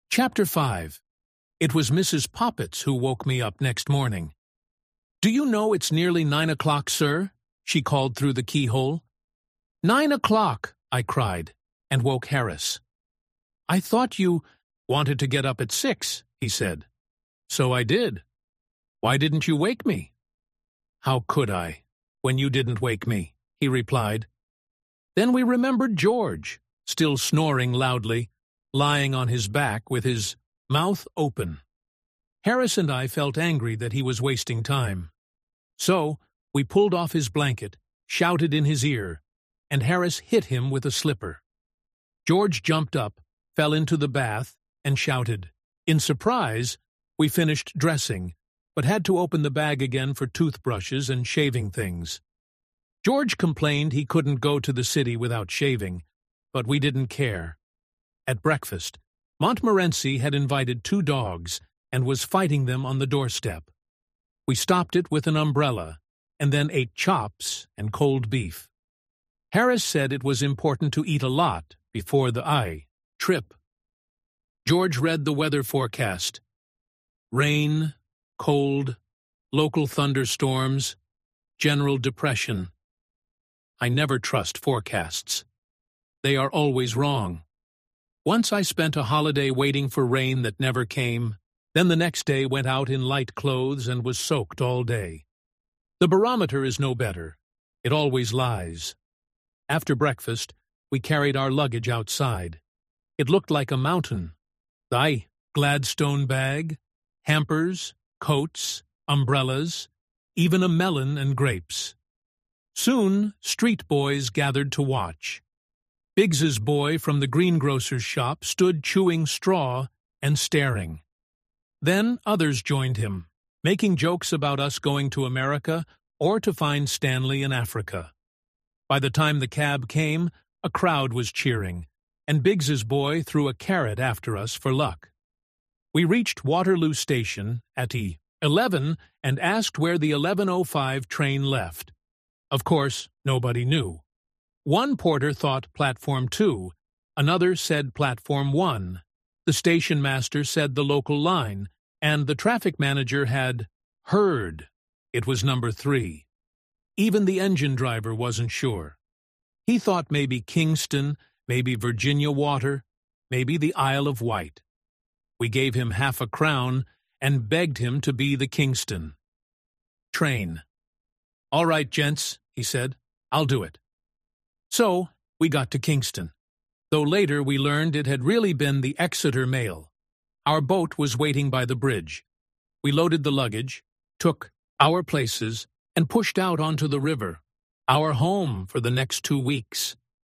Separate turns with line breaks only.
Chapter 5. It was Mrs. Poppets who woke me up next morning. "Do you know it's nearly 9 o'clock, sir?" she called through the keyhole. "9 o'clock," I cried, and woke Harris. "I thought you wanted to get up at 6, he said. "So I did. Why didn't you wake me?" "How could I, when you didn't wake me?" he replied. Then we remembered George, still snoring loudly, lying on his back with his mouth open. Harris and I felt angry that he was wasting time. So we pulled off his blanket, shouted in his ear, and Harris hit him with a slipper. George jumped up, fell into the bath, and shouted. In surprise, we finished dressing, but had to open the bag again for toothbrushes and shaving things. George complained he couldn't go to the city without shaving, but we didn't care. At breakfast, Montmorency had invited 2 dogs and was fighting them on the doorstep. We stopped it with an umbrella, and then ate chops and cold beef. Harris said it was important to eat a lot before the trip. George read the weather forecast. Rain, cold, local thunderstorms, general depression. I never trust forecasts. They are always wrong. Once I spent a holiday waiting for rain that never came, then the next day went out in light clothes and was soaked all day. The barometer is no better. It always lies. After breakfast, we carried our luggage outside. It looked like a mountain. The Gladstone bag, hampers, coats, umbrellas, even a melon and grapes. Soon, street boys gathered to watch. Biggs's boy from the greengrocer's shop stood chewing straw and staring. Then others joined him, making jokes about us going to America or to find Stanley in Africa. By the time the cab came, a crowd was cheering, and Biggs's boy threw a carrot after us for luck. We reached Waterloo Station at 11 and asked where the 11:05 train left. Of course, nobody knew. One porter thought Platform 2, another said Platform 1, the station master said the local line, and the traffic manager had heard it was number 3. Even the engine driver wasn't sure. He thought maybe Kingston, maybe Virginia Water, maybe the Isle of Wight. We gave him half a crown and begged him to be the Kingston train. "All right, gents," he said, "I'll do it." So, we got to Kingston, though later we learned it had really been the Exeter mail. Our boat was waiting by the bridge. We loaded the luggage, took our places, and pushed out onto the river, our home for the next 2 weeks.